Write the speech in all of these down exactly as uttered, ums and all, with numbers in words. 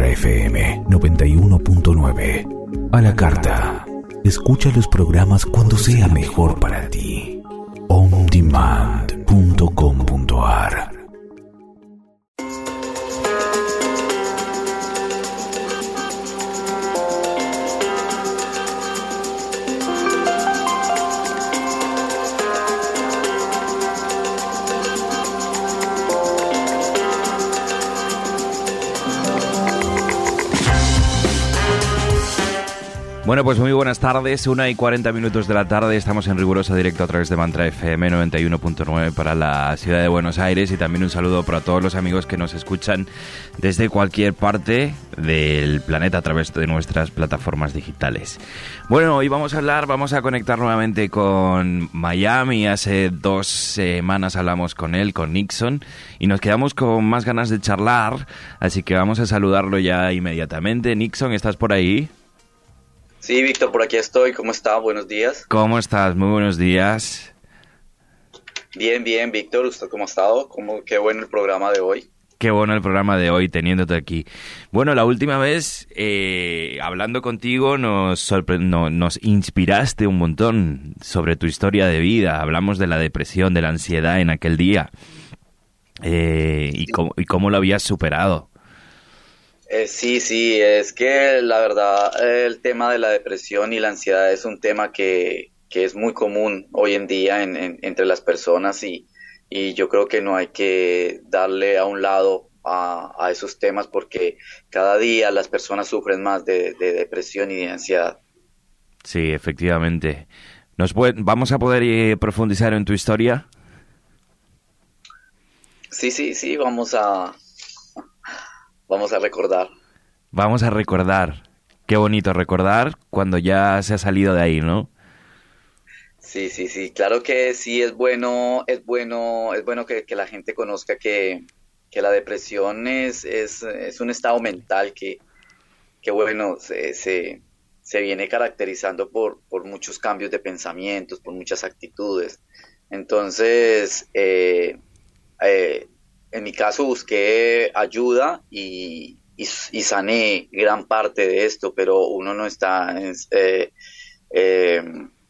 F M noventa y uno punto nueve. A la carta. Escucha los programas cuando sea mejor para ti. on demand punto com punto a r. Bueno, pues muy buenas tardes, una y cuarenta minutos de la tarde, estamos en riguroso directo a través de Mantra F M noventa y uno punto nueve para la ciudad de Buenos Aires, y también un saludo para todos los amigos que nos escuchan desde cualquier parte del planeta a través de nuestras plataformas digitales. Bueno, hoy vamos a hablar, vamos a conectar nuevamente con Miami. Hace dos semanas hablamos con él, con Nixon, y nos quedamos con más ganas de charlar, así que vamos a saludarlo ya inmediatamente. Nixon, ¿estás por ahí? Sí, Víctor, por aquí estoy. ¿Cómo está? Buenos días. ¿Cómo estás? Muy buenos días. Bien, bien, Víctor. ¿Usted cómo ha estado? ¿Cómo, qué bueno el programa de hoy? Qué bueno el programa de hoy, teniéndote aquí. Bueno, la última vez, eh, hablando contigo, nos, sorpre- no, nos inspiraste un montón sobre tu historia de vida. Hablamos de la depresión, de la ansiedad en aquel día. Eh, y, cómo, y cómo lo habías superado. Eh, sí, sí, es que la verdad el tema de la depresión y la ansiedad es un tema que, que es muy común hoy en día en, en, entre las personas, y, y yo creo que no hay que darle a un lado a, a esos temas, porque cada día las personas sufren más de, de depresión y de ansiedad. Sí, efectivamente. ¿Nos puede, ¿Vamos a poder eh, profundizar en tu historia? Sí, sí, sí, vamos a... Vamos a recordar. Vamos a recordar. Qué bonito recordar cuando ya se ha salido de ahí, ¿no? Sí, sí, sí. Claro que sí es bueno, es bueno, es bueno que, que la gente conozca que, que la depresión es, es, es un estado mental que, que bueno, se, se, se viene caracterizando por, por muchos cambios de pensamientos, por muchas actitudes. Entonces, eh, eh, en mi caso busqué ayuda y, y, y sané gran parte de esto, pero uno no está eh, eh,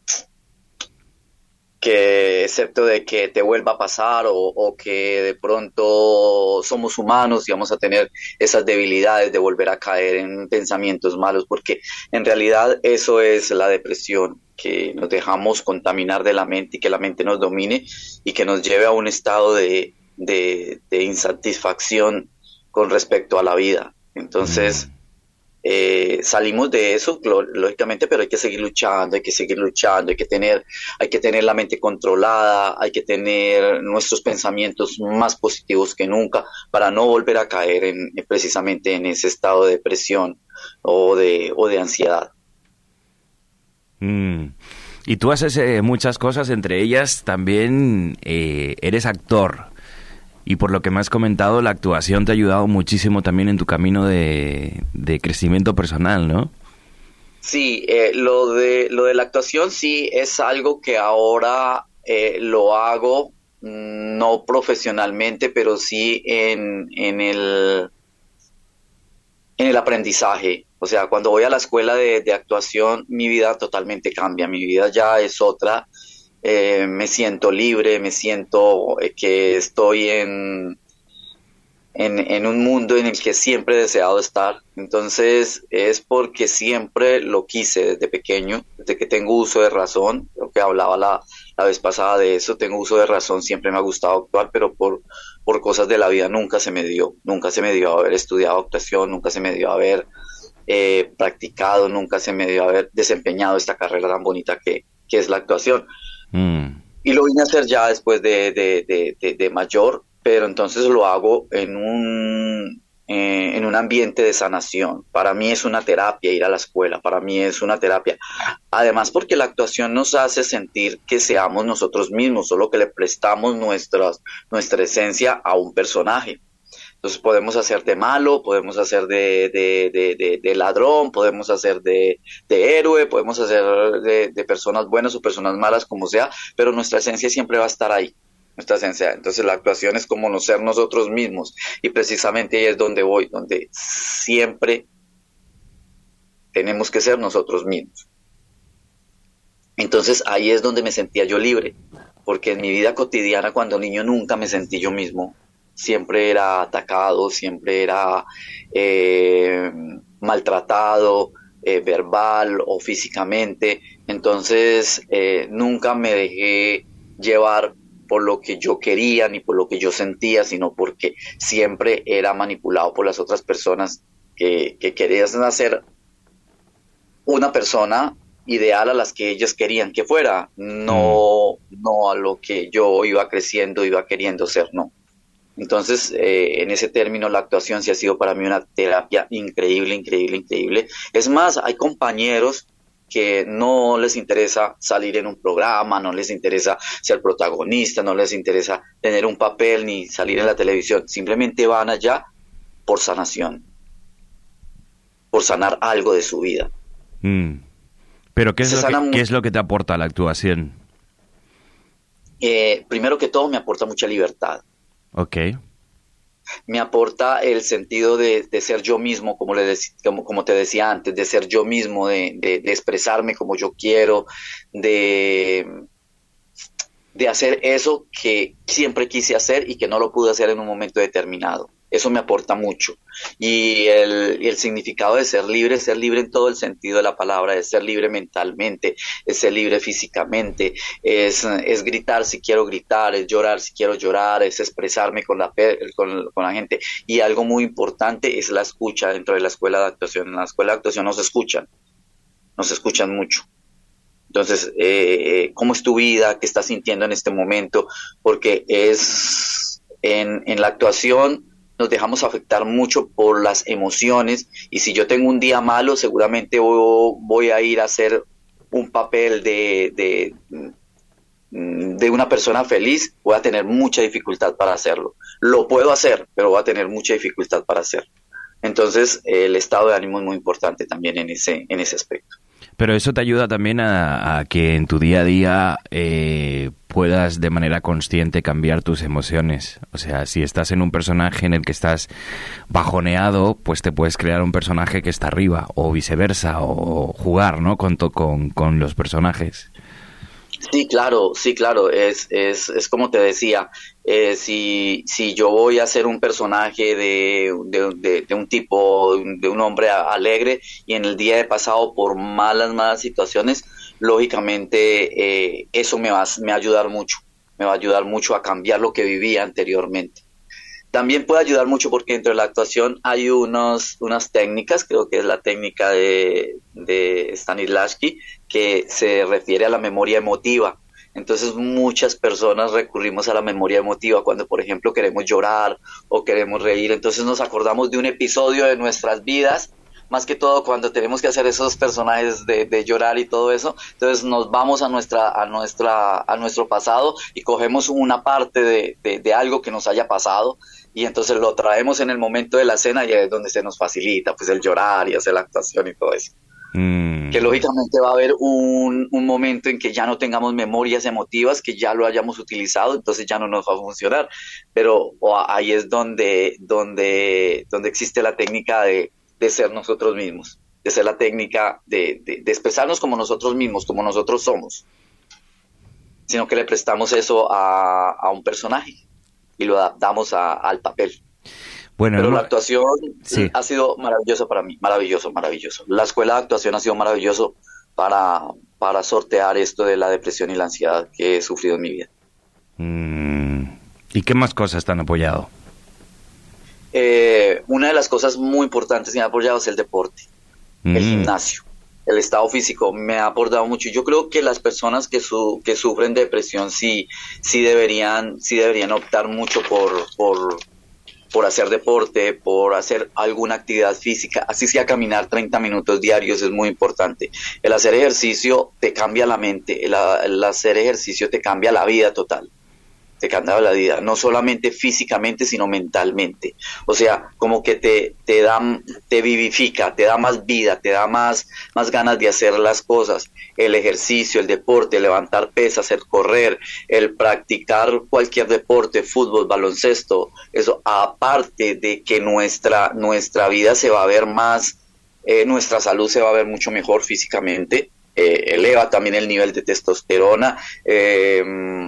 que excepto de que te vuelva a pasar, o, o que de pronto somos humanos y vamos a tener esas debilidades de volver a caer en pensamientos malos, porque en realidad eso es la depresión, que nos dejamos contaminar de la mente y que la mente nos domine y que nos lleve a un estado de De, de insatisfacción con respecto a la vida. Entonces, mm. eh, salimos de eso, lógicamente, pero hay que seguir luchando, hay que seguir luchando, hay que tener, hay que tener la mente controlada, hay que tener nuestros pensamientos más positivos que nunca para no volver a caer en, precisamente en ese estado de depresión o de, o de ansiedad. Mm. Y tú haces eh, muchas cosas, entre ellas también eh, eres actor. Y por lo que me has comentado, la actuación te ha ayudado muchísimo también en tu camino de, de crecimiento personal, ¿no? Sí, eh, lo de lo de la actuación sí es algo que ahora eh, lo hago, no profesionalmente, pero sí en, en el en el aprendizaje. O sea, cuando voy a la escuela de, de actuación, mi vida totalmente cambia, mi vida ya es otra. Eh, me siento libre, me siento eh, que estoy en, en, en un mundo en el que siempre he deseado estar. Entonces es porque siempre lo quise desde pequeño, desde que tengo uso de razón. Creo que hablaba la, la vez pasada de eso, tengo uso de razón, siempre me ha gustado actuar, pero por, por cosas de la vida nunca se me dio, nunca se me dio haber estudiado actuación, nunca se me dio haber eh, practicado, nunca se me dio haber desempeñado esta carrera tan bonita que, que es la actuación. Mm. Y lo vine a hacer ya después de, de, de, de, de mayor, pero entonces lo hago en un, eh, en un ambiente de sanación. Para mí es una terapia ir a la escuela, para mí es una terapia. Además porque la actuación nos hace sentir que seamos nosotros mismos, solo que le prestamos nuestras, nuestra esencia a un personaje. Entonces podemos hacer de malo, podemos hacer de, de, de, de, de ladrón, podemos hacer de, de héroe, podemos hacer de, de personas buenas o personas malas, como sea, pero nuestra esencia siempre va a estar ahí. nuestra esencia. Entonces la actuación es como no ser nosotros mismos, y precisamente ahí es donde voy, donde siempre tenemos que ser nosotros mismos. Entonces ahí es donde me sentía yo libre, porque en mi vida cotidiana cuando niño nunca me sentí yo mismo, siempre era atacado, siempre era eh, maltratado, eh, verbal o físicamente. Entonces eh, nunca me dejé llevar por lo que yo quería ni por lo que yo sentía, sino porque siempre era manipulado por las otras personas que, que querían hacer una persona ideal a las que ellas querían que fuera, no, no a lo que yo iba creciendo, iba queriendo ser, no. Entonces, eh, en ese término, la actuación sí ha sido para mí una terapia increíble, increíble, increíble. Es más, hay compañeros que no les interesa salir en un programa, no les interesa ser protagonista, no les interesa tener un papel ni salir en la televisión, simplemente van allá por sanación, por sanar algo de su vida. Mm. Pero ¿qué es, lo que, muy... ¿qué es lo que te aporta la actuación? Eh, primero que todo me aporta mucha libertad. Ok. Me aporta el sentido de, de ser yo mismo, como, le dec, como, como te decía antes, de ser yo mismo, de, de, de expresarme como yo quiero, de, de hacer eso que siempre quise hacer y que no lo pude hacer en un momento determinado. Eso me aporta mucho. Y el, el significado de ser libre, ser libre en todo el sentido de la palabra, es ser libre mentalmente, es ser libre físicamente, es, es gritar si quiero gritar, es llorar si quiero llorar, es expresarme con la, con, con la gente. Y algo muy importante es la escucha dentro de la escuela de actuación. En la escuela de actuación nos escuchan, nos escuchan mucho. Entonces, eh, ¿cómo es tu vida? ¿Qué estás sintiendo en este momento? Porque es en, en la actuación nos dejamos afectar mucho por las emociones, y si yo tengo un día malo, seguramente voy, voy a ir a hacer un papel de, de, de una persona feliz, voy a tener mucha dificultad para hacerlo. Lo puedo hacer, pero voy a tener mucha dificultad para hacerlo. Entonces, el estado de ánimo es muy importante también en ese, en ese aspecto. Pero eso te ayuda también a, a que en tu día a día eh, puedas de manera consciente cambiar tus emociones. O sea, si estás en un personaje en el que estás bajoneado, pues te puedes crear un personaje que está arriba, o viceversa, o jugar, ¿no? Con, to, con, con los personajes. Sí, claro, sí, claro, es, es, es como te decía, eh, si, si yo voy a ser un personaje de, de, de, de un tipo, de un hombre alegre, y en el día he pasado por malas, malas situaciones, lógicamente eh, eso me va, me va a ayudar mucho, me va a ayudar mucho a cambiar lo que vivía anteriormente. También puede ayudar mucho porque dentro de la actuación hay unos, unas técnicas, creo que es la técnica de, de Stanislavski, que se refiere a la memoria emotiva. Entonces muchas personas recurrimos a la memoria emotiva cuando, por ejemplo, queremos llorar o queremos reír. Entonces nos acordamos de un episodio de nuestras vidas, más que todo cuando tenemos que hacer esos personajes de, de llorar y todo eso. Entonces nos vamos a nuestra a nuestra a nuestro pasado y cogemos una parte de, de, de algo que nos haya pasado, y entonces lo traemos en el momento de la escena, y es donde se nos facilita pues el llorar y hacer la actuación y todo eso. Mm. Que lógicamente va a haber un, un momento en que ya no tengamos memorias emotivas, que ya lo hayamos utilizado, entonces ya no nos va a funcionar, pero o, ahí es donde donde donde existe la técnica de de ser nosotros mismos, de ser la técnica de, de, de expresarnos como nosotros mismos, como nosotros somos, sino que le prestamos eso a, a un personaje y lo adaptamos a, al papel. Bueno, pero no, la actuación sí. ha sido maravillosa para mí, maravilloso, maravilloso. La escuela de actuación ha sido maravilloso para, para sortear esto de la depresión y la ansiedad que he sufrido en mi vida. Mm. ¿Y qué más cosas te han apoyado? Eh, una de las cosas muy importantes que me ha apoyado es el deporte, mm. el gimnasio, el estado físico me ha aportado mucho. Yo creo que las personas que su, que sufren de depresión sí, sí deberían, sí deberían optar mucho por, por, por hacer deporte, por hacer alguna actividad física, así sea caminar treinta minutos diarios, es muy importante. El hacer ejercicio te cambia la mente, el, el hacer ejercicio te cambia la vida total. te cambia la vida, no solamente físicamente, sino mentalmente. O sea, como que te, te da, te vivifica, te da más vida, te da más, más ganas de hacer las cosas. El ejercicio, el deporte, levantar pesas, el correr, el practicar cualquier deporte, fútbol, baloncesto, eso, aparte de que nuestra, nuestra vida se va a ver más, eh, nuestra salud se va a ver mucho mejor físicamente, eh, eleva también el nivel de testosterona, eh,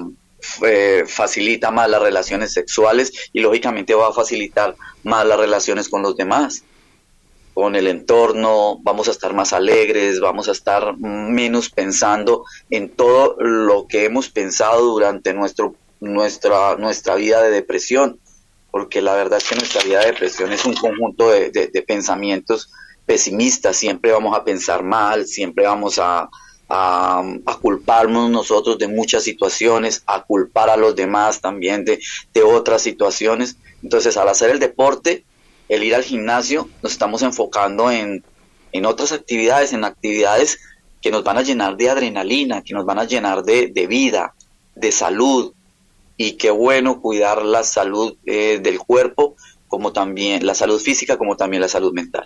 Eh, facilita más las relaciones sexuales y lógicamente va a facilitar más las relaciones con los demás, con el entorno. Vamos a estar más alegres, vamos a estar menos pensando en todo lo que hemos pensado durante nuestro, nuestra, nuestra vida de depresión, porque la verdad es que nuestra vida de depresión es un conjunto de, de, de pensamientos pesimistas. Siempre vamos a pensar mal, siempre vamos a A, a culparnos nosotros de muchas situaciones, a culpar a los demás también de, de otras situaciones. Entonces, al hacer el deporte, el ir al gimnasio, nos estamos enfocando en, en otras actividades, en actividades que nos van a llenar de adrenalina, que nos van a llenar de, de vida, de salud. Y qué bueno cuidar la salud eh, del cuerpo, como también la salud física, como también la salud mental.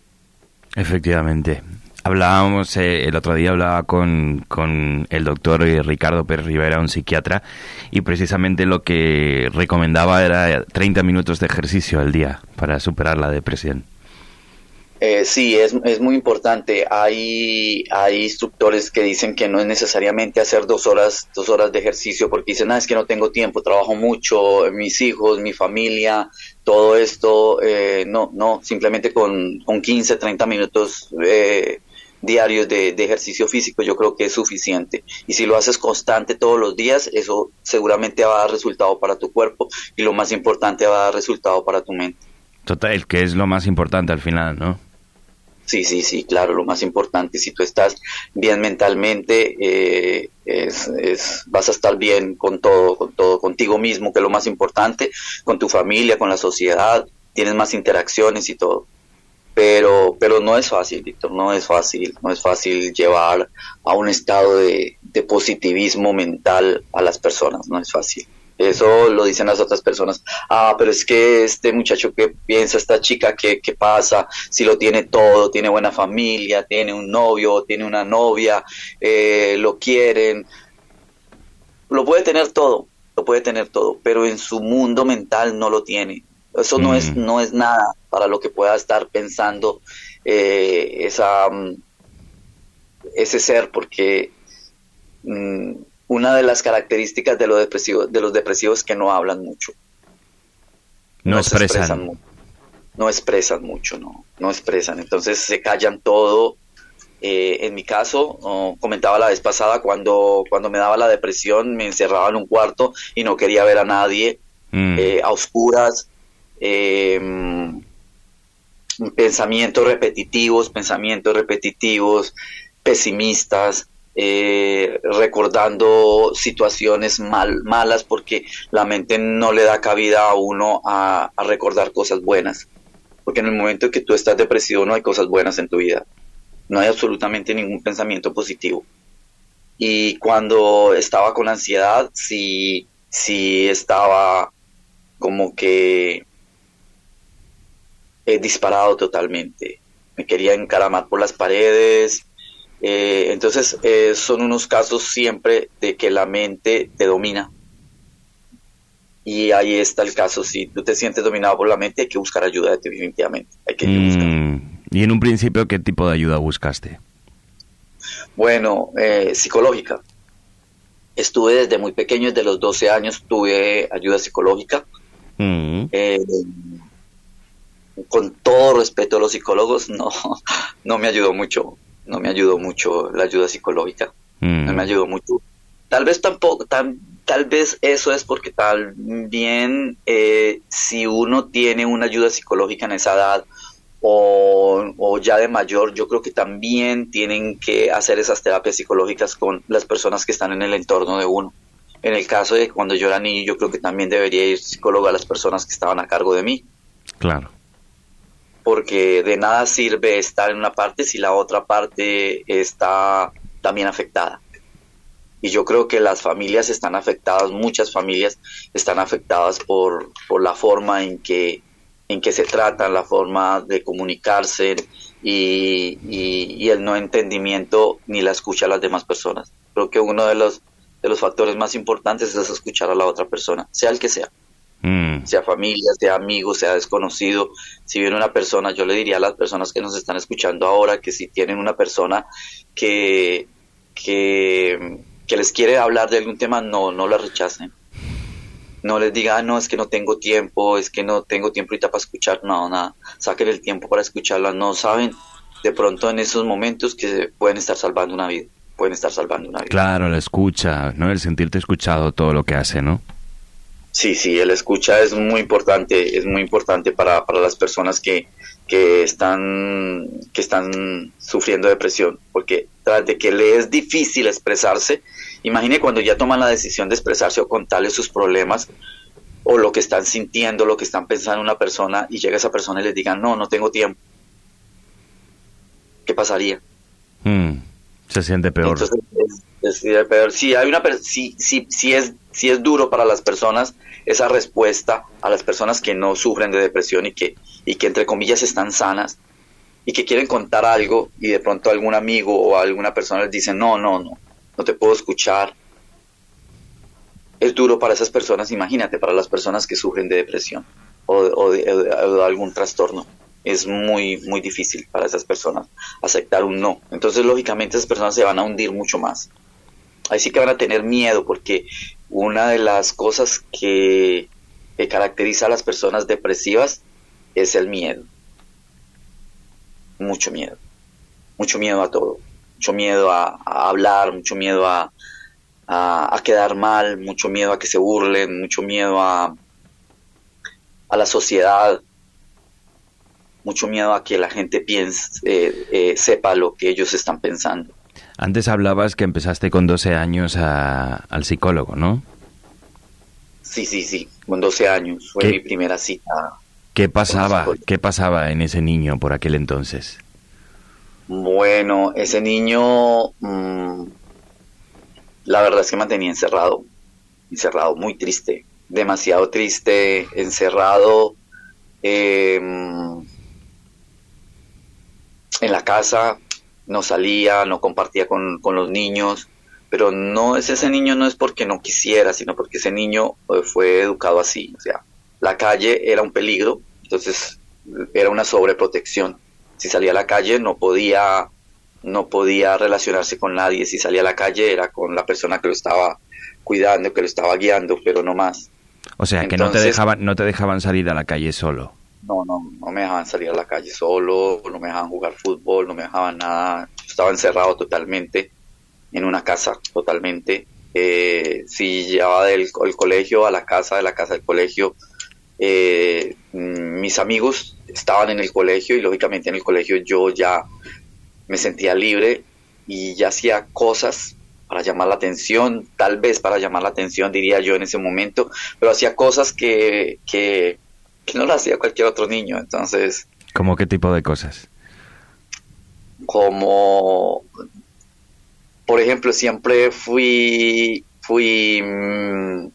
Efectivamente. Hablábamos, eh, el otro día hablaba con, con el doctor Ricardo Pérez Rivera, un psiquiatra, y precisamente lo que recomendaba era treinta minutos de ejercicio al día para superar la depresión. Eh, sí, es, es muy importante. Hay, hay instructores que dicen que no es necesariamente hacer dos horas, dos horas de ejercicio, porque dicen, ah, es que no tengo tiempo, trabajo mucho, mis hijos, mi familia, todo esto. Eh, no, no, simplemente con, con quince, treinta minutos eh, diarios de, de ejercicio físico yo creo que es suficiente. Y si lo haces constante todos los días, eso seguramente va a dar resultado para tu cuerpo y lo más importante, va a dar resultado para tu mente. Total, que es lo más importante al final, ¿no? Sí, sí, sí, claro, lo más importante, si tú estás bien mentalmente, eh, es, es, vas a estar bien con todo, con todo, contigo mismo, que es lo más importante, con tu familia, con la sociedad, tienes más interacciones y todo. Pero, pero no es fácil, Víctor, no es fácil, no es fácil llevar a un estado de, de positivismo mental a las personas, no es fácil. Eso lo dicen las otras personas. Ah, pero es que este muchacho que piensa, esta chica, ¿qué, qué pasa? Si lo tiene todo, tiene buena familia, tiene un novio, tiene una novia, eh, lo quieren. Lo puede tener todo, lo puede tener todo, pero en su mundo mental no lo tiene. Eso mm. no es no es nada para lo que pueda estar pensando eh, esa ese ser, porque mmm, una de las características de los depresivos, de los depresivos es que no hablan mucho. No, no expresan. expresan mucho. No expresan mucho, no, no expresan. Entonces se callan todo. Eh, en mi caso, oh, comentaba la vez pasada, cuando, cuando me daba la depresión, me encerraba en un cuarto y no quería ver a nadie, mm. eh, a oscuras, eh, pensamientos repetitivos, pensamientos repetitivos, pesimistas, Eh, recordando situaciones mal, malas, porque la mente no le da cabida a uno a, a recordar cosas buenas, porque en el momento en que tú estás depresivo no hay cosas buenas en tu vida, no hay absolutamente ningún pensamiento positivo. Y cuando estaba con ansiedad, sí, sí estaba como que he disparado totalmente, me quería encaramar por las paredes. Eh, entonces eh, son unos casos siempre de que la mente te domina, y ahí está el caso. Si tú te sientes dominado por la mente, hay que buscar ayuda, definitivamente hay que mm, buscar. Y en un principio, ¿qué tipo de ayuda buscaste? Bueno, eh, psicológica. Estuve desde muy pequeño, desde los doce años tuve ayuda psicológica. mm. eh, con todo respeto a los psicólogos, no, no me ayudó mucho. No me ayudó mucho la ayuda psicológica, mm. no me ayudó mucho. Tal vez tampoco, tan, tal vez eso es porque también eh, si uno tiene una ayuda psicológica en esa edad o, o ya de mayor, yo creo que también tienen que hacer esas terapias psicológicas con las personas que están en el entorno de uno. En el caso de cuando yo era niño, yo creo que también debería ir psicólogo a las personas que estaban a cargo de mí. Claro. Porque de nada sirve estar en una parte si la otra parte está también afectada. y yo creo que las familias están afectadas, muchas familias están afectadas por, por la forma en que, en que se tratan, la forma de comunicarse y, y, y el no entendimiento ni la escucha a las demás personas. Creo que uno de los, de los factores más importantes es escuchar a la otra persona, sea el que sea. Mm. Sea familia, sea amigo, sea desconocido. Si viene una persona, yo le diría a las personas que nos están escuchando ahora que si tienen una persona que, que, que les quiere hablar de algún tema, no, no la rechacen. No les diga, ah, no, es que no tengo tiempo, es que no tengo tiempo ahorita para escuchar. No, nada, saquen el tiempo para escucharla. No saben de pronto en esos momentos que pueden estar salvando una vida, pueden estar salvando una vida. Claro, la escucha, ¿no? El sentirte escuchado, todo lo que hace, ¿no? Sí, sí, el escucha es muy importante, es muy importante para, para las personas que, que están, que están sufriendo depresión, porque tras de que le es difícil expresarse, imagine cuando ya toman la decisión de expresarse o contarle sus problemas, o lo que están sintiendo, lo que están pensando una persona, y llega esa persona y les diga, no, no tengo tiempo. ¿Qué pasaría? Mm, se siente peor. Entonces, es, es peor. Sí, hay una, sí, sí, sí es, sí es duro para las personas esa respuesta a las personas que no sufren de depresión y que, y que entre comillas están sanas y que quieren contar algo y de pronto algún amigo o alguna persona les dice, no, no, no, no te puedo escuchar. Es duro para esas personas, imagínate, para las personas que sufren de depresión o, o, de, o, de, o de algún trastorno. Es muy, muy difícil para esas personas aceptar un no. Entonces, lógicamente, esas personas se van a hundir mucho más. Ahí sí que van a tener miedo, porque una de las cosas que, que caracteriza a las personas depresivas es el miedo. Mucho miedo. Mucho miedo a todo. Mucho miedo a, a hablar, mucho miedo a, a, a quedar mal, mucho miedo a que se burlen, mucho miedo a, a la sociedad, mucho miedo a que la gente piense, eh, eh, sepa lo que ellos están pensando. Antes hablabas que empezaste con doce años a, al psicólogo, ¿no? Sí, sí, sí, con doce años fue mi primera cita. ¿Qué pasaba? ¿Qué pasaba en ese niño por aquel entonces? Bueno, ese niño, mmm, la verdad es que me mantenía encerrado, encerrado, muy triste, demasiado triste, encerrado eh, en la casa. No salía, no compartía con, con los niños, pero no es ese niño no es porque no quisiera, sino porque ese niño eh, fue educado así. O sea, la calle era un peligro, entonces era una sobreprotección. Si salía a la calle no podía, no podía relacionarse con nadie. Si salía a la calle era con la persona que lo estaba cuidando, que lo estaba guiando, pero no más. O sea, entonces, que no te dejaban, no te dejaban salir a la calle solo. No, no, no me dejaban salir a la calle solo, no me dejaban jugar fútbol, no me dejaban nada. Yo estaba encerrado totalmente en una casa, totalmente. Eh, si llevaba del el colegio a la casa, de la casa al colegio, eh, mis amigos estaban en el colegio y lógicamente en el colegio yo ya me sentía libre y ya hacía cosas para llamar la atención, tal vez para llamar la atención, diría yo en ese momento, pero hacía cosas que... que que no lo hacía cualquier otro niño, entonces... ¿Cómo qué tipo de cosas? Como, por ejemplo, siempre fui, fui, mmm,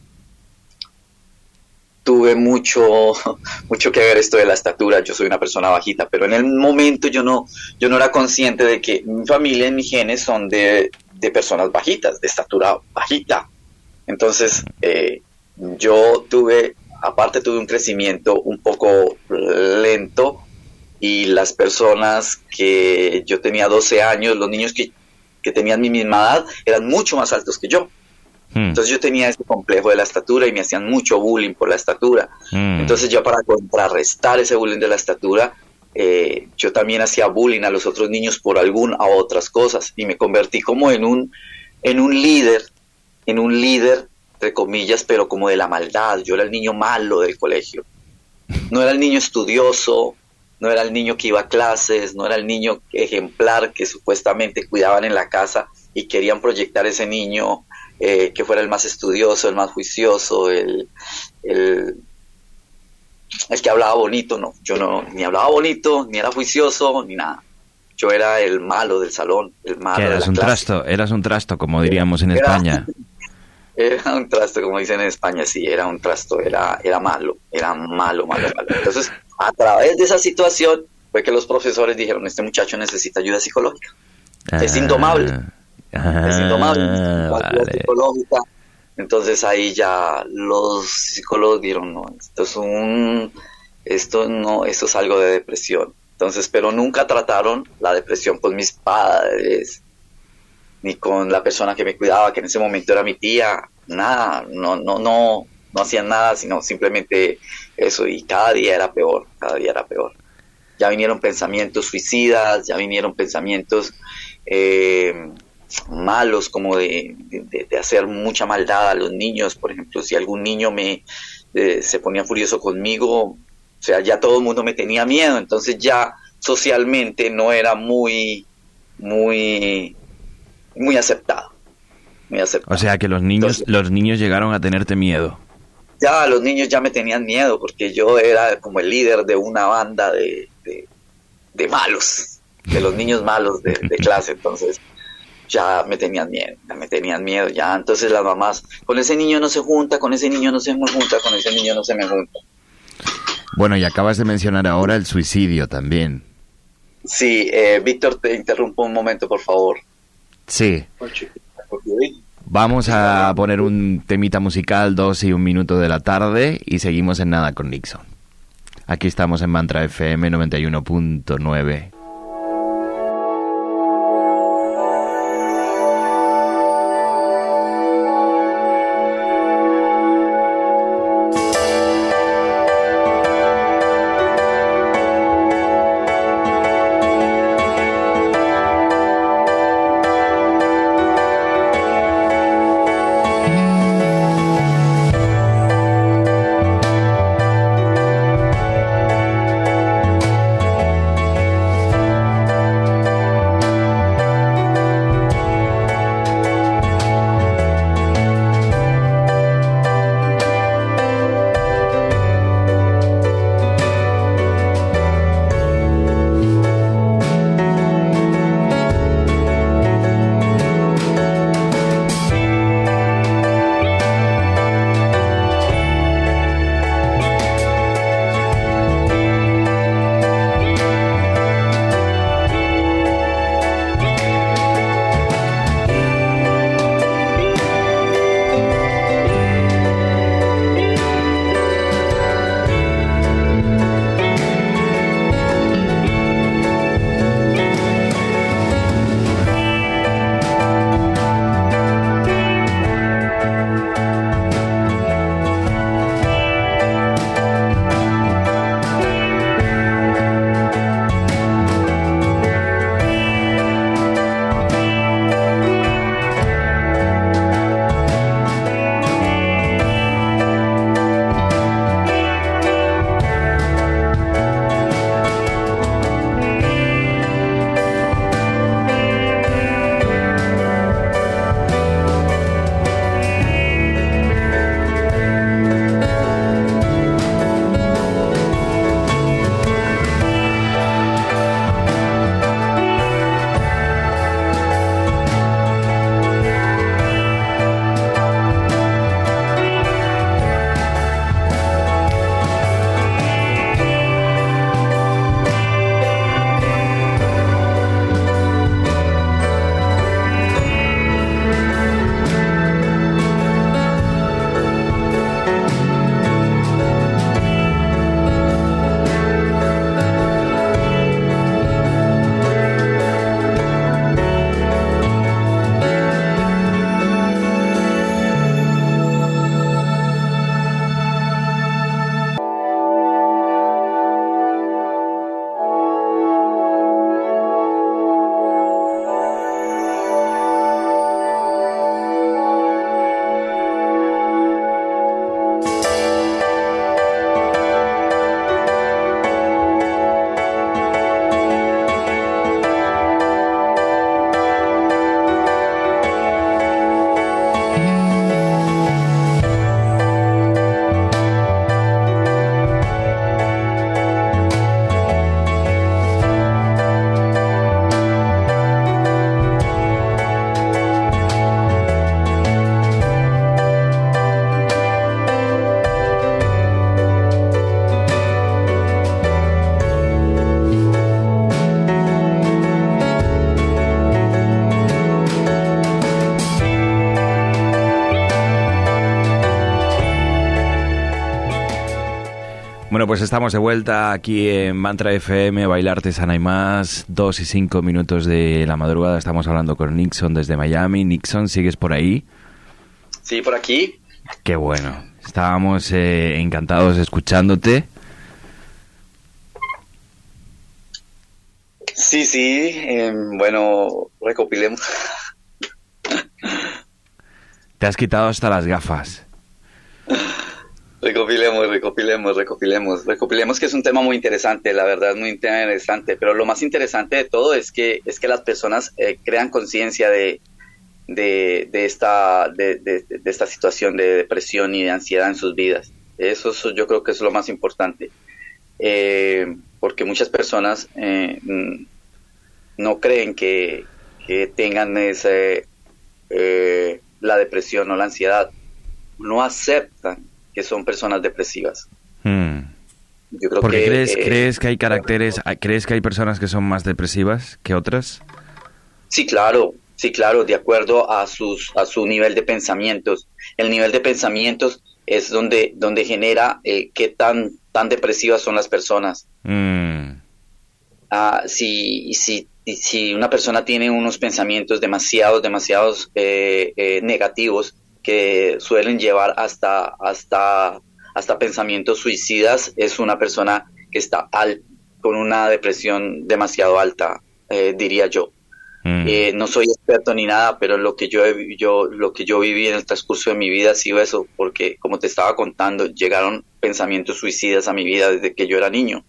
tuve mucho, mucho que ver esto de la estatura. Yo soy una persona bajita, pero en el momento yo no, yo no era consciente de que mi familia y mis genes son de, de personas bajitas, de estatura bajita. Entonces, eh, yo tuve... Aparte tuve un crecimiento un poco lento y las personas que yo tenía doce años, los niños que, que tenían mi misma edad, eran mucho más altos que yo. Mm. Entonces yo tenía ese complejo de la estatura y me hacían mucho bullying por la estatura. Mm. Entonces yo para contrarrestar ese bullying de la estatura, eh, yo también hacía bullying a los otros niños por algunas a otras cosas y me convertí como en un, en un líder, en un líder entre comillas, pero como de la maldad. Yo era el niño malo del colegio. No era el niño estudioso, no era el niño que iba a clases, no era el niño ejemplar que supuestamente cuidaban en la casa y querían proyectar ese niño eh, que fuera el más estudioso, el más juicioso, el, el, el que hablaba bonito. No, yo no ni hablaba bonito, ni era juicioso, ni nada. yo era el malo del salón, el malo ¿Qué, de eras la un clase. trasto, eras un trasto, como diríamos en Era- España. Era un trasto, como dicen en España, sí, era un trasto, era, era malo, era malo, malo, malo. Entonces, a través de esa situación fue que los profesores dijeron, este muchacho necesita ayuda psicológica. Es indomable. Ah, Es indomable, necesita ayuda vale. psicológica. Entonces ahí ya los psicólogos dijeron, no, esto es un, esto no, esto es algo de depresión. Entonces, pero nunca trataron la depresión con mis padres, ni con la persona que me cuidaba, que en ese momento era mi tía, nada, no, no, no, no hacían nada, sino simplemente eso, y cada día era peor, cada día era peor. Ya vinieron pensamientos suicidas, ya vinieron pensamientos eh, malos, como de, de, de hacer mucha maldad a los niños. Por ejemplo, si algún niño me eh, se ponía furioso conmigo, o sea, ya todo el mundo me tenía miedo, entonces ya socialmente no era muy, muy, muy aceptado, muy aceptado. O sea que los niños, Entonces, los niños llegaron a tenerte miedo. ya los niños ya me tenían miedo porque yo era como el líder de una banda de, de, de malos, de los niños malos de, de clase, entonces ya me tenían miedo, ya me tenían miedo, ya entonces las mamás, con ese niño no se junta, con ese niño no se me junta, con ese niño no se me junta. Bueno, y acabas de mencionar ahora el suicidio también. Sí, eh, Víctor, te interrumpo un momento, por favor. Sí. Vamos a poner un temita musical, dos y un minuto de la tarde, y seguimos en Nada con Nixon. Aquí estamos en Mantra F M noventa y uno punto nueve. Bueno, pues estamos de vuelta aquí en Mantra F M, Bailarte Sana y Más, dos y cinco minutos de la madrugada. Estamos hablando con Nixon desde Miami. Nixon, ¿sigues por ahí? Sí, por aquí. Qué bueno. Estábamos eh, encantados escuchándote. Sí, sí. Eh, bueno, recopilemos. Te has quitado hasta las gafas. Recopilemos, recopilemos, recopilemos, recopilemos, que es un tema muy interesante, la verdad es muy interesante, pero lo más interesante de todo es que es que las personas eh, crean conciencia de, de, de, esta, de, de, de esta situación de depresión y de ansiedad en sus vidas. Eso, eso yo creo que es lo más importante, eh, porque muchas personas eh, no creen que, que tengan ese, eh, la depresión o la ansiedad, no aceptan que son personas depresivas. Hmm. Yo creo ¿Por qué que, crees, eh, crees que hay caracteres, crees que hay personas que son más depresivas que otras? Sí, claro, sí, claro, de acuerdo a sus a su nivel de pensamientos. El nivel de pensamientos es donde donde genera eh, qué tan tan depresivas son las personas. Hmm. Ah, si si si una persona tiene unos pensamientos demasiados demasiados eh, eh, negativos, que suelen llevar hasta hasta hasta pensamientos suicidas, es una persona que está al, con una depresión demasiado alta, eh, diría yo. Mm. Eh, no soy experto ni nada, pero lo que yo, he, yo lo que yo viví en el transcurso de mi vida ha sido eso, porque como te estaba contando, llegaron pensamientos suicidas a mi vida desde que yo era niño.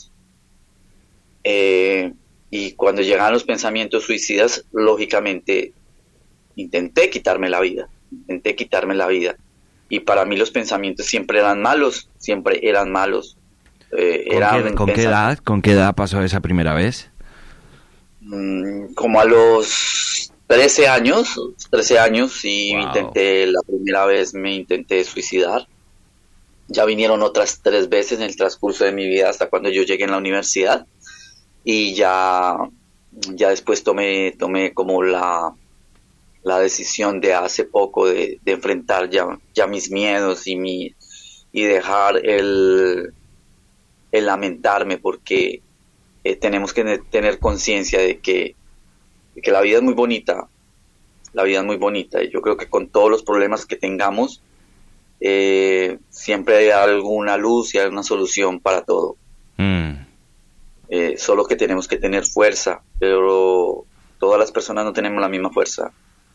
Eh, y cuando llegaron los pensamientos suicidas, lógicamente intenté quitarme la vida. Intenté quitarme la vida y para mí los pensamientos siempre eran malos, siempre eran malos. Eh, ¿Con, eran qué, ¿con qué edad? ¿Con qué edad pasó esa primera vez? Mmm, como a los trece años, trece años y wow. intenté, la primera vez me intenté suicidar. Ya vinieron otras tres veces en el transcurso de mi vida hasta cuando yo llegué en la universidad y ya, ya después tomé, tomé como la la decisión de hace poco de, de enfrentar ya, ya mis miedos y mi y dejar el, el lamentarme, porque eh, tenemos que tener conciencia de que, de que la vida es muy bonita, la vida es muy bonita, y yo creo que con todos los problemas que tengamos eh, siempre hay alguna luz y alguna solución para todo. Mm. Eh, solo que tenemos que tener fuerza, pero todas las personas no tenemos la misma fuerza.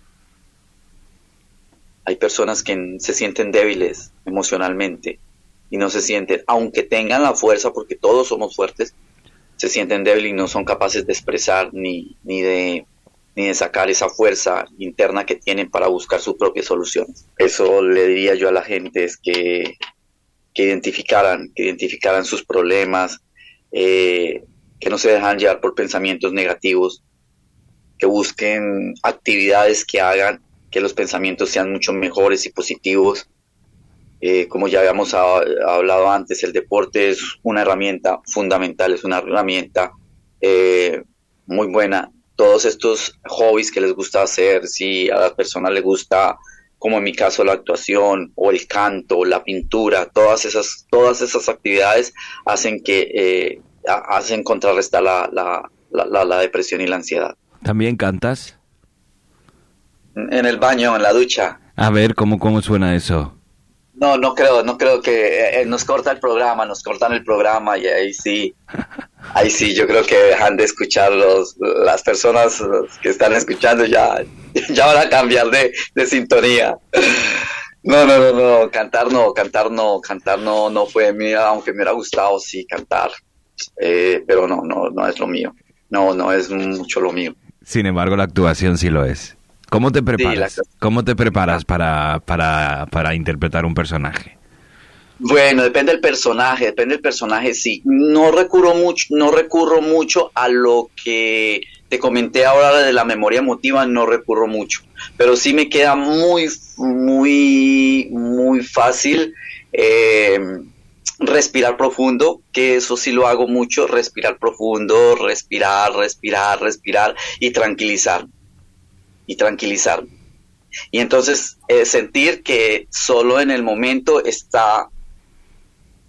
Hay personas que se sienten débiles emocionalmente y no se sienten, aunque tengan la fuerza, porque todos somos fuertes, se sienten débiles y no son capaces de expresar ni, ni, de, ni de sacar esa fuerza interna que tienen para buscar sus propias soluciones. Eso le diría yo a la gente, es que, que identificaran, que identificaran sus problemas, eh, que no se dejan llevar por pensamientos negativos, que busquen actividades que hagan que los pensamientos sean mucho mejores y positivos. Eh, como ya habíamos a, hablado antes, el deporte es una herramienta fundamental, es una herramienta eh, muy buena. Todos estos hobbies que les gusta hacer, si a las personas les gusta, como en mi caso, la actuación o el canto, la pintura, todas esas, todas esas actividades hacen que eh, hacen contrarrestar la, la, la, la, la depresión y la ansiedad. ¿También cantas? En el baño, en la ducha. A ver, ¿cómo, cómo suena eso? No, no creo, no creo que eh, nos corta el programa, nos cortan el programa y ahí sí, ahí sí, yo creo que dejan de escuchar los, las personas que están escuchando ya, ya van a cambiar de, de sintonía. No, no, no, no, cantar no, cantar no, cantar no, no fue mío, aunque me hubiera gustado sí cantar, eh, pero no, no, no es lo mío, no, no es mucho lo mío. Sin embargo, la actuación sí lo es. ¿Cómo te preparas? Sí, la... ¿Cómo te preparas para, para, para interpretar un personaje? Bueno, depende del personaje, depende del personaje, sí. No recurro mucho, no recurro mucho a lo que te comenté ahora de la memoria emotiva, no recurro mucho. Pero sí me queda muy, muy, muy fácil eh, respirar profundo, que eso sí lo hago mucho, respirar profundo, respirar, respirar, respirar y tranquilizar. y tranquilizarme. Y entonces eh, sentir que solo en el momento está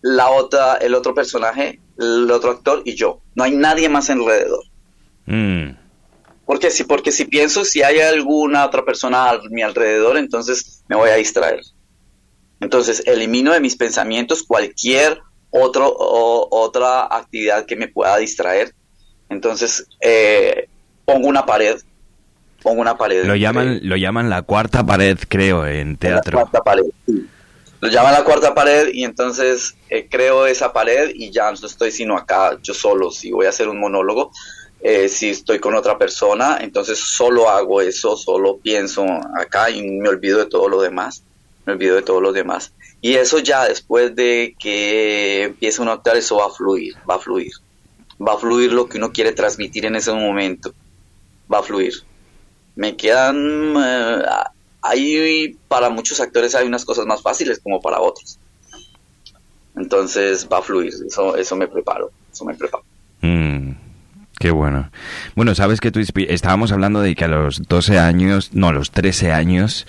la otra, el otro personaje, el otro actor y yo. No hay nadie más alrededor. Mm. Porque si, porque si pienso si hay alguna otra persona a mi alrededor, entonces me voy a distraer. Entonces elimino de mis pensamientos cualquier otro, o, otra actividad que me pueda distraer. Entonces eh, pongo una pared. Pongo una pared. Lo llaman, lo llaman la cuarta pared, creo, en teatro. La cuarta pared, sí. Lo llaman la cuarta pared y entonces eh, creo esa pared y ya no estoy sino acá yo solo. Si voy a hacer un monólogo, eh, si estoy con otra persona, entonces solo hago eso, solo pienso acá y me olvido de todo lo demás. Me olvido de todo lo demás. Y eso ya después de que empiece uno a actuar, eso va a fluir, va a fluir. Va a fluir lo que uno quiere transmitir en ese momento. Va a fluir. Me quedan... Eh, hay, para muchos actores hay unas cosas más fáciles como para otros. Entonces va a fluir. Eso, eso me preparo. Eso me preparo. Mm, qué bueno. Bueno, sabes que tú estábamos hablando de que a los doce años, no, a los trece años...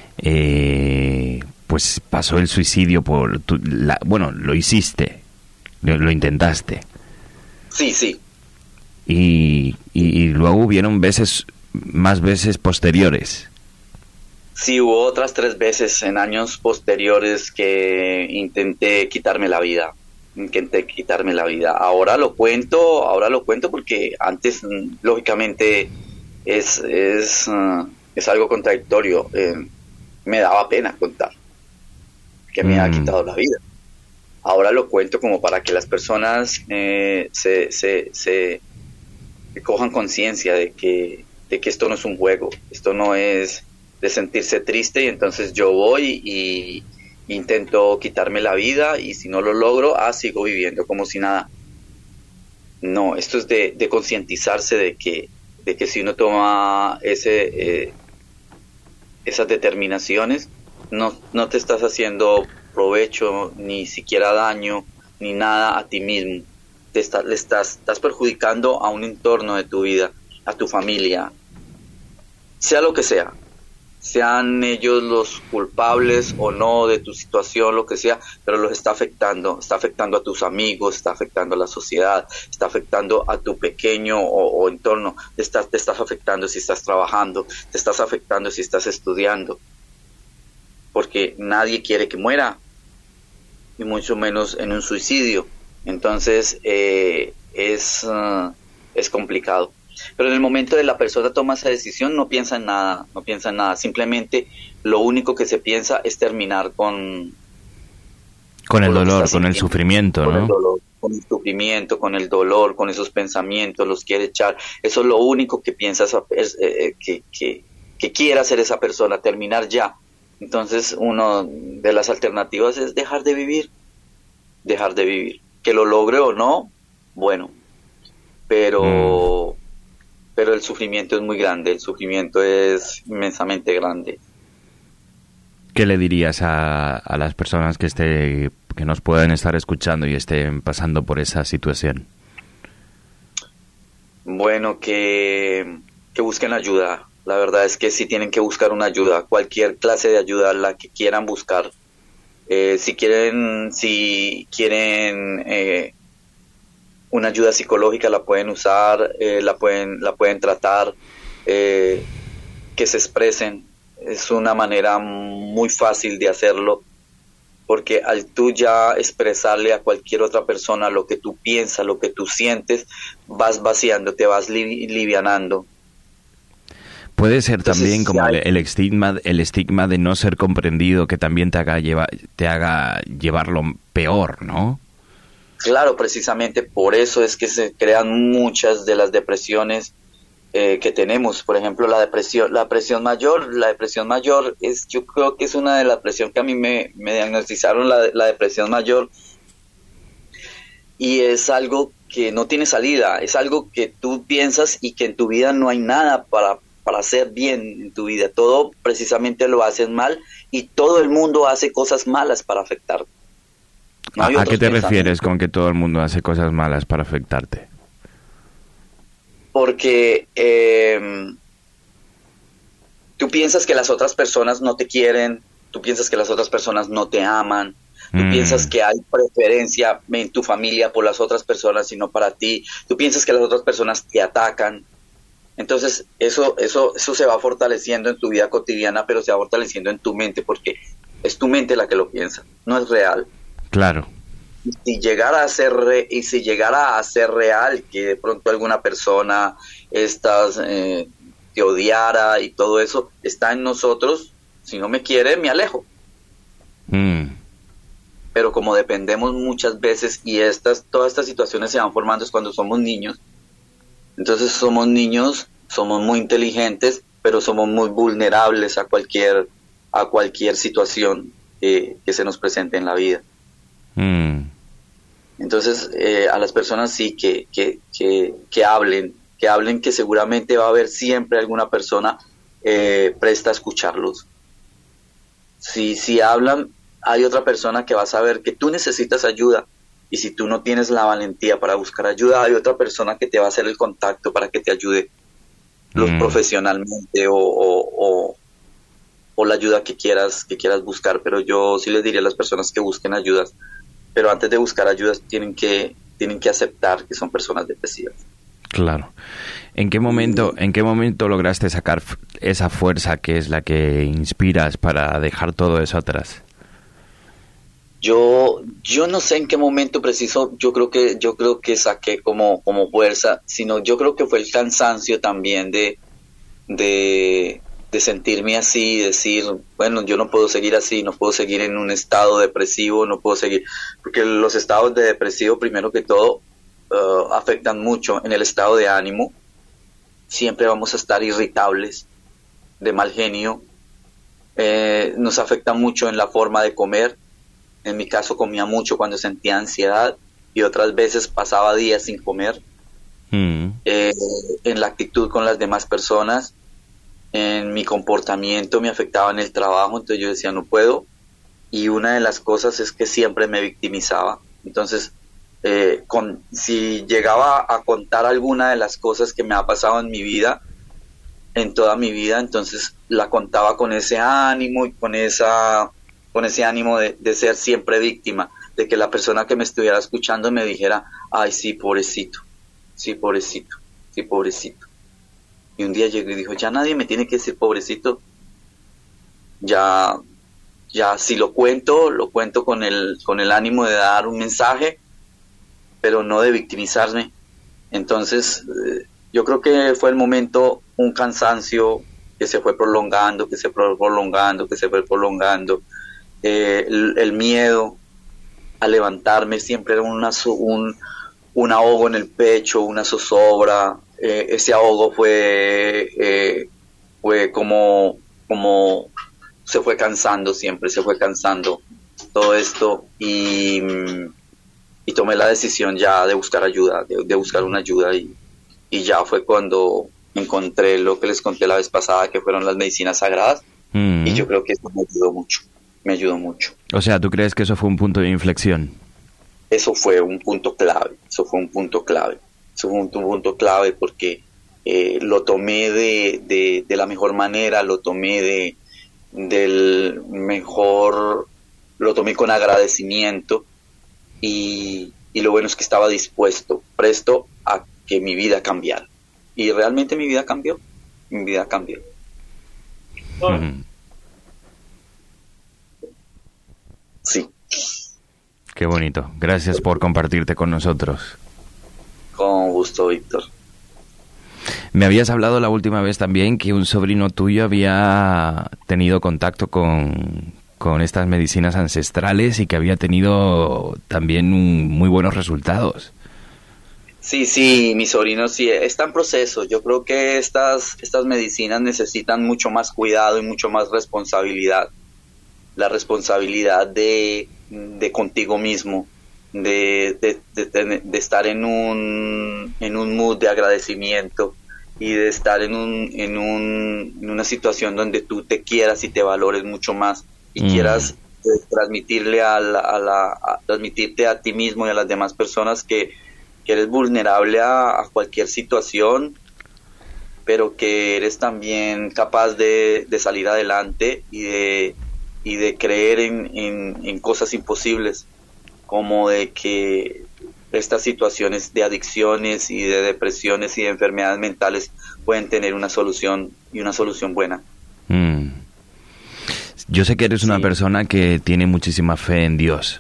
Eh, pues pasó el suicidio por tu, la, bueno, lo hiciste, lo, lo intentaste. Sí, sí. Y, y, y luego hubieron veces, más veces posteriores. Sí, hubo otras tres veces en años posteriores que intenté quitarme la vida. Intenté quitarme la vida. Ahora lo cuento, ahora lo cuento porque antes, lógicamente, es, es, uh, es algo contradictorio. Eh, me daba pena contar que me mm. ha quitado la vida. Ahora lo cuento como para que las personas eh, se, se, se, se cojan conciencia de que, de que esto no es un juego, esto no es de sentirse triste y entonces yo voy y intento quitarme la vida y si no lo logro, ah, sigo viviendo como si nada. No, esto es de, de concientizarse de que, de que si uno toma ese... Eh, esas determinaciones, no, no te estás haciendo provecho, ni siquiera daño, ni nada a ti mismo. Te está, le estás, estás perjudicando a un entorno de tu vida, a tu familia, sea lo que sea. Sean ellos los culpables o no de tu situación, lo que sea, pero los está afectando. Está afectando a tus amigos, está afectando a la sociedad, está afectando a tu pequeño o, o entorno. Te estás, te estás afectando si estás trabajando, te estás afectando si estás estudiando. Porque nadie quiere que muera, y mucho menos en un suicidio. Entonces, eh, es, uh, es complicado. Pero en el momento de la persona toma esa decisión, no piensa en nada, no piensa en nada. Simplemente lo único que se piensa es terminar con... Con el dolor, con el sufrimiento, ¿no? Con el dolor, con el sufrimiento, con el dolor, con esos pensamientos, los quiere echar. Eso es lo único que piensa, esa, eh, que, que, que quiere hacer esa persona, terminar ya. Entonces, una de las alternativas es dejar de vivir, dejar de vivir. Que lo logre o no, bueno, pero... Mm. Pero el sufrimiento es muy grande, el sufrimiento es inmensamente grande. ¿Qué le dirías a, a las personas que esté, que nos puedan estar escuchando y estén pasando por esa situación? Bueno, que, que busquen ayuda. La verdad es que sí tienen que buscar una ayuda, cualquier clase de ayuda, la que quieran buscar. Eh, si quieren, si quieren... Eh, una ayuda psicológica la pueden usar, eh, la pueden la pueden tratar, eh, que se expresen. Es una manera muy fácil de hacerlo, porque al tú ya expresarle a cualquier otra persona lo que tú piensas, lo que tú sientes, vas vaciando, te vas li- livianando. Puede ser Entonces, también como hay... el, el estigma el estigma de no ser comprendido que también te haga lleva, te haga llevarlo peor, ¿no? Claro, precisamente por eso es que se crean muchas de las depresiones eh, que tenemos. Por ejemplo, la depresión, la depresión mayor, la depresión mayor es, yo creo que es una de las depresiones que a mí me, me diagnosticaron la, la depresión mayor, y es algo que no tiene salida, es algo que tú piensas y que en tu vida no hay nada para, para hacer bien en tu vida. Todo precisamente lo haces mal y todo el mundo hace cosas malas para afectarte. No ¿A, ¿A qué te refieres con que todo el mundo hace cosas malas para afectarte? Porque eh, tú piensas que las otras personas no te quieren, tú piensas que las otras personas no te aman, Tú Mm. piensas que hay preferencia en tu familia por las otras personas y no para ti. Tú piensas que las otras personas te atacan. Entonces, eso, eso, eso se va fortaleciendo en tu vida cotidiana, pero se va fortaleciendo en tu mente, porque es tu mente la que lo piensa, no es real. Claro. Y si llegara a ser re- y si llegara a ser real que de pronto alguna persona estas, eh, te odiara y todo eso, está en nosotros. Si no me quiere, me alejo. Mm. Pero como dependemos muchas veces y estas, todas estas situaciones se van formando es cuando somos niños. Entonces somos niños, somos muy inteligentes, pero somos muy vulnerables a cualquier, a cualquier situación eh, que se nos presente en la vida. Mm. Entonces, eh, a las personas sí que, que, que, que hablen, que hablen, que seguramente va a haber siempre alguna persona eh, presta a escucharlos. Si, si hablan, hay otra persona que va a saber que tú necesitas ayuda, y si tú no tienes la valentía para buscar ayuda, hay otra persona que te va a hacer el contacto para que te ayude los Mm. profesionalmente o, o, o, o la ayuda que quieras, que quieras buscar. Pero yo sí les diría a las personas que busquen ayudas, pero antes de buscar ayudas tienen que, tienen que aceptar que son personas depresivas. Claro. ¿En qué momento, en qué momento lograste sacar f- esa fuerza que es la que inspiras para dejar todo eso atrás? Yo, yo no sé en qué momento preciso, yo creo que, yo creo que saqué como, como fuerza, sino yo creo que fue el cansancio también de, de, de sentirme así, decir, bueno, yo no puedo seguir así, no puedo seguir en un estado depresivo, no puedo seguir, porque los estados de depresivo, primero que todo, uh, afectan mucho en el estado de ánimo. Siempre vamos a estar irritables, de mal genio, eh, nos afecta mucho en la forma de comer. En mi caso comía mucho cuando sentía ansiedad y otras veces pasaba días sin comer. Mm. Eh, en la actitud con las demás personas, en mi comportamiento me afectaba en el trabajo, entonces yo decía no puedo, y una de las cosas es que siempre me victimizaba. Entonces eh, con, si llegaba a contar alguna de las cosas que me ha pasado en mi vida, en toda mi vida, entonces la contaba con ese ánimo y con esa con ese ánimo de, de ser siempre víctima, de que la persona que me estuviera escuchando me dijera, ay sí, pobrecito, sí, pobrecito, sí, pobrecito. Y un día llegó y dijo, ya nadie me tiene que decir pobrecito, ya, ya si lo cuento, lo cuento con el, con el ánimo de dar un mensaje, pero no de victimizarme. Entonces, eh, yo creo que fue el momento, un cansancio que se fue prolongando, que se fue prolongando, que se fue prolongando. Eh, el, el miedo a levantarme siempre era una, un, un ahogo en el pecho, una zozobra. Eh, ese ahogo fue, eh, fue como, como se fue cansando siempre, se fue cansando todo esto y, y tomé la decisión ya de buscar ayuda, de, de buscar una ayuda y, y ya fue cuando encontré lo que les conté la vez pasada, que fueron las medicinas sagradas. Mm. Y yo creo que eso me ayudó mucho. Me ayudó mucho. O sea, ¿tú crees que eso fue un punto de inflexión? Eso fue un punto clave, eso fue un punto clave, eso fue un, un punto clave porque eh, lo tomé de, de, de la mejor manera, lo tomé de del mejor, lo tomé con agradecimiento y, y lo bueno es que estaba dispuesto, presto a que mi vida cambiara. Y realmente mi vida cambió, mi vida cambió. Mm. Sí. Qué bonito. Gracias por compartirte con nosotros. Con gusto, Víctor. Me habías hablado la última vez también que un sobrino tuyo había tenido contacto con, con estas medicinas ancestrales y que había tenido también un, muy buenos resultados. Sí, sí, mi sobrino sí está en proceso. Yo creo que estas, estas medicinas necesitan mucho más cuidado y mucho más responsabilidad. La responsabilidad de, de contigo mismo, de, de, de, de estar en un, en un mood de agradecimiento y de estar en, un, en, un, en una situación donde tú te quieras y te valores mucho más y mm. quieras eh, transmitirle a la, a la, a transmitirte a ti mismo y a las demás personas que, que eres vulnerable a, a cualquier situación, pero que eres también capaz de, de salir adelante y de y de creer en, en, en cosas imposibles, como de que estas situaciones de adicciones y de depresiones y de enfermedades mentales pueden tener una solución y una solución buena. Mm. Yo sé que eres sí. una persona que tiene muchísima fe en Dios.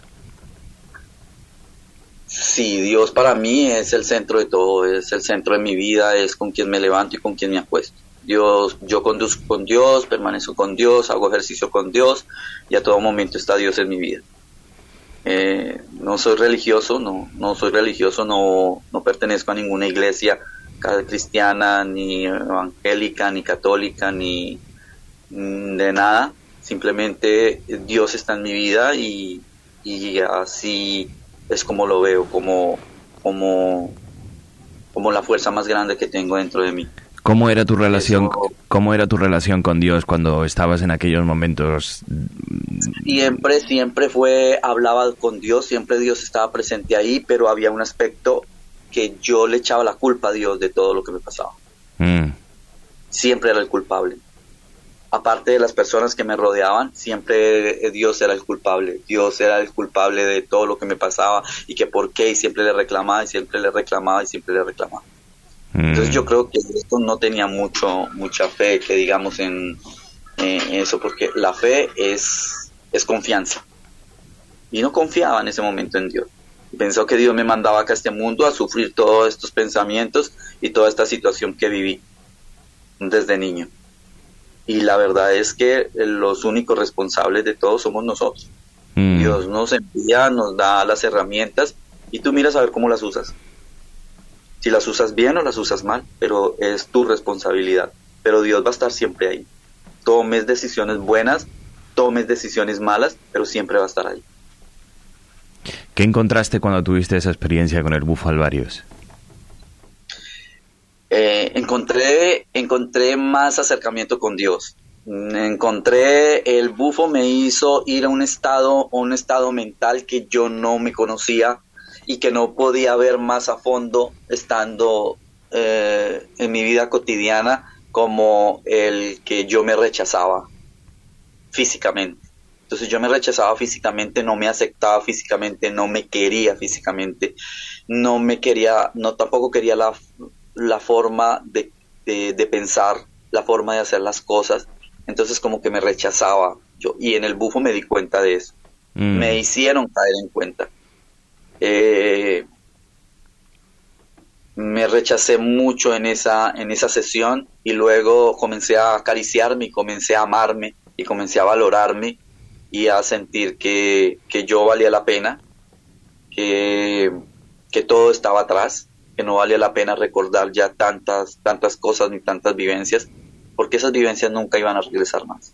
Sí, Dios para mí es el centro de todo, es el centro de mi vida, es con quien me levanto y con quien me acuesto. Dios, yo conduzco con Dios, permanezco con Dios, hago ejercicio con Dios y a todo momento está Dios en mi vida. Eh, no soy religioso, no, no soy religioso, no, no pertenezco a ninguna iglesia cristiana, ni evangélica, ni católica, ni de nada. Simplemente Dios está en mi vida y, y así es como lo veo, como, como, como la fuerza más grande que tengo dentro de mí. ¿Cómo era tu relación, Eso, cómo era tu relación con Dios cuando estabas en aquellos momentos? Siempre, siempre fue, hablaba con Dios, siempre Dios estaba presente ahí, pero había un aspecto que yo le echaba la culpa a Dios de todo lo que me pasaba. Mm. Siempre era el culpable. Aparte de las personas que me rodeaban, siempre Dios era el culpable. Dios era el culpable de todo lo que me pasaba y que por qué, y siempre le reclamaba, y siempre le reclamaba, y siempre le reclamaba. Entonces yo creo que esto no tenía mucho mucha fe, que digamos en, en eso, porque la fe es, es confianza. Y no confiaba en ese momento en Dios. Pensó que Dios me mandaba acá a este mundo a sufrir todos estos pensamientos y toda esta situación que viví desde niño. Y la verdad es que los únicos responsables de todo somos nosotros. Mm. Dios nos envía, nos da las herramientas y tú miras a ver cómo las usas. Si las usas bien o las usas mal, pero es tu responsabilidad. Pero Dios va a estar siempre ahí. Tomes decisiones buenas, tomes decisiones malas, pero siempre va a estar ahí. ¿Qué encontraste cuando tuviste esa experiencia con el bufo Alvarius? Eh, encontré, encontré más acercamiento con Dios. Encontré, el bufo me hizo ir a un estado, un estado mental que yo no me conocía y que no podía ver más a fondo estando eh, en mi vida cotidiana, como el que yo me rechazaba físicamente. Entonces yo me rechazaba físicamente, no me aceptaba físicamente, no me quería físicamente, no me quería, no tampoco quería la, la forma de, de, de pensar, la forma de hacer las cosas. Entonces como que me rechazaba yo, y en el bufo me di cuenta de eso. Mm. Me hicieron caer en cuenta. Eh, me rechacé mucho en esa, en esa sesión, y luego comencé a acariciarme y comencé a amarme y comencé a valorarme y a sentir que, que yo valía la pena, que, que todo estaba atrás, que no valía la pena recordar ya tantas, tantas cosas ni tantas vivencias, porque esas vivencias nunca iban a regresar más.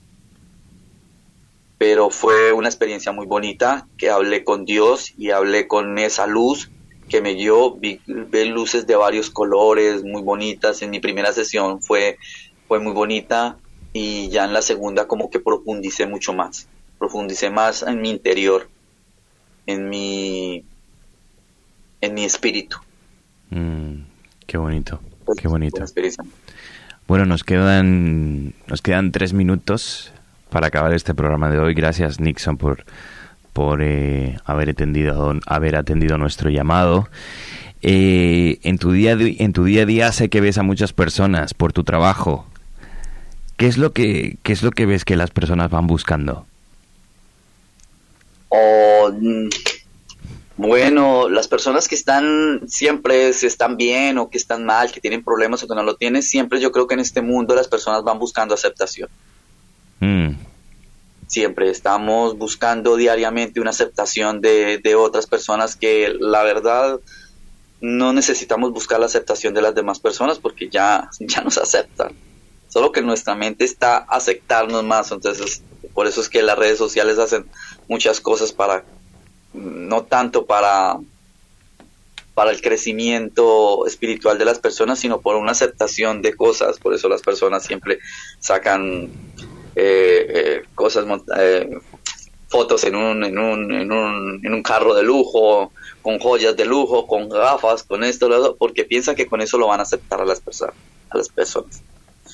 Pero fue una experiencia muy bonita, que hablé con Dios y hablé con esa luz que me dio, vi, vi luces de varios colores muy bonitas. En mi primera sesión fue, fue muy bonita, y ya en la segunda como que profundicé mucho más, profundicé más en mi interior, en mi, en mi espíritu. Mm, qué bonito, qué bonito. Bueno, nos quedan, nos quedan tres minutos para acabar este programa de hoy. Gracias, Nixon, por, por eh, haber atendido, haber atendido nuestro llamado. Eh, en tu día, en tu día a día sé que ves a muchas personas por tu trabajo. ¿Qué es lo que, qué es lo que ves que las personas van buscando? Oh, bueno, las personas que están siempre, si están bien o que están mal, que tienen problemas o que no lo tienen, siempre yo creo que en este mundo las personas van buscando aceptación. Mm. Siempre estamos buscando diariamente una aceptación de, de otras personas, que la verdad no necesitamos buscar la aceptación de las demás personas, porque ya, ya nos aceptan. Solo que nuestra mente está a aceptarnos más. Entonces, por eso es que las redes sociales hacen muchas cosas para, no tanto para, para el crecimiento espiritual de las personas, sino por una aceptación de cosas. Por eso las personas siempre sacan eh, eh, cosas, eh, fotos en un, en un, en un, en un carro de lujo, con joyas de lujo, con gafas, con esto, lo otro, porque piensan que con eso lo van a aceptar a las personas, a las personas.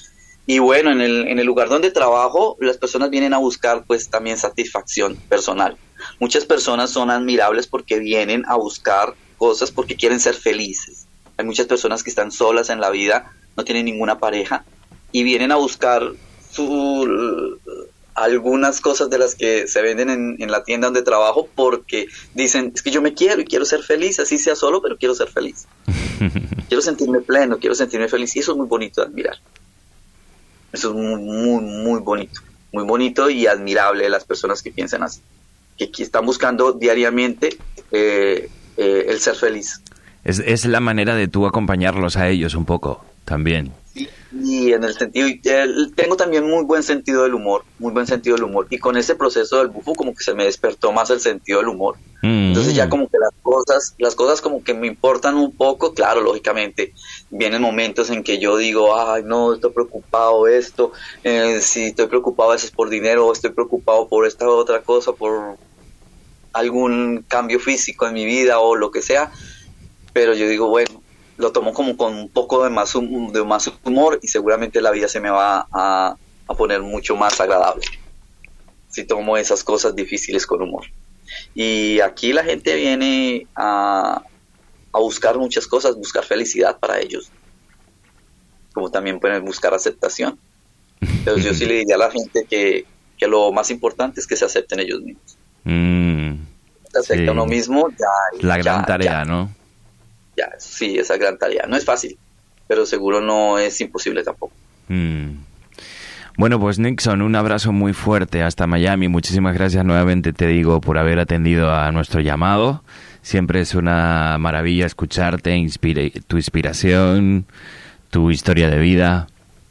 Y bueno, en el, en el lugar donde trabajo, las personas vienen a buscar pues también satisfacción personal. Muchas personas son admirables porque vienen a buscar cosas porque quieren ser felices. Hay muchas personas que están solas en la vida, no tienen ninguna pareja y vienen a buscar su, algunas cosas de las que se venden en, en la tienda donde trabajo porque dicen, es que yo me quiero y quiero ser feliz, así sea solo, pero quiero ser feliz. Quiero sentirme pleno, quiero sentirme feliz y eso es muy bonito de admirar. Eso es muy, muy, muy bonito, muy bonito y admirable de las personas que piensan así, que, que están buscando diariamente eh, eh, el ser feliz. Es, es la manera de tú acompañarlos a ellos un poco, también. Sí, y en el sentido, eh, tengo también muy buen sentido del humor, muy buen sentido del humor, y con ese proceso del bufo como que se me despertó más el sentido del humor. Mm. Entonces ya como que las cosas, las cosas como que me importan un poco, claro, lógicamente, vienen momentos en que yo digo, ay no, estoy preocupado esto, eh, si estoy preocupado a veces por dinero, o estoy preocupado por esta otra cosa, por algún cambio físico en mi vida o lo que sea, pero yo digo, bueno, lo tomo como con un poco de más, hum- de más humor y seguramente la vida se me va a, a poner mucho más agradable si tomo esas cosas difíciles con humor. Y aquí la gente viene a, a buscar muchas cosas, buscar felicidad para ellos, como también pueden buscar aceptación. Pero yo sí le diría a la gente que, que lo más importante es que se acepten ellos mismos. Mm, se acepta sí. uno mismo, ya. La gran ya, tarea, ya. ¿no? Ya, sí, esa gran tarea. No es fácil, pero seguro no es imposible tampoco. Mm. Bueno, pues Nixon, un abrazo muy fuerte hasta Miami. Muchísimas gracias nuevamente, te digo, por haber atendido a nuestro llamado. Siempre es una maravilla escucharte, inspira- tu inspiración, tu historia de vida.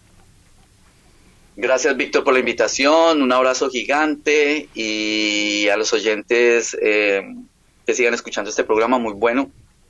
Gracias, Víctor, por la invitación. Un abrazo gigante y a los oyentes eh, que sigan escuchando este programa muy bueno.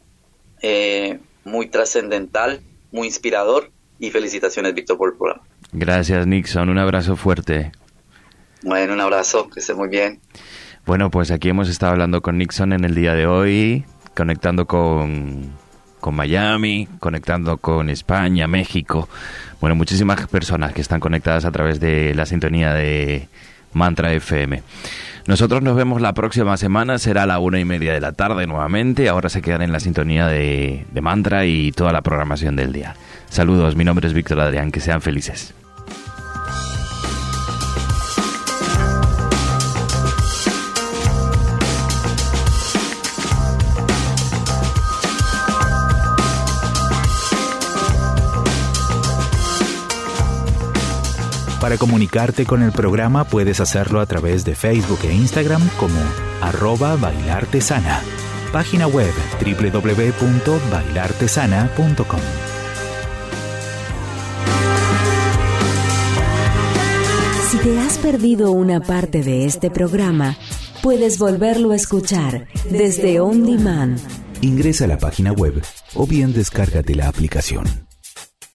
Eh, muy trascendental, muy inspirador y felicitaciones, Víctor, por el programa. Gracias, Nixon, un abrazo fuerte. Bueno, un abrazo, que esté muy bien. Bueno, pues aquí hemos estado hablando con Nixon en el día de hoy, conectando con, con Miami, conectando con España, México. Bueno, muchísimas personas que están conectadas a través de la sintonía de Mantra F M. Nosotros nos vemos la próxima semana, será a la una y media de la tarde nuevamente. Ahora se quedan en la sintonía de, de Mantra y toda la programación del día. Saludos, mi nombre es Víctor Adrián, que sean felices. Para comunicarte con el programa puedes hacerlo a través de Facebook e Instagram como arroba bailartesana. Página web doble u doble u doble u punto bailartesana punto com. Si te has perdido una parte de este programa, puedes volverlo a escuchar desde On Demand. Ingresa a la página web o bien descárgate la aplicación.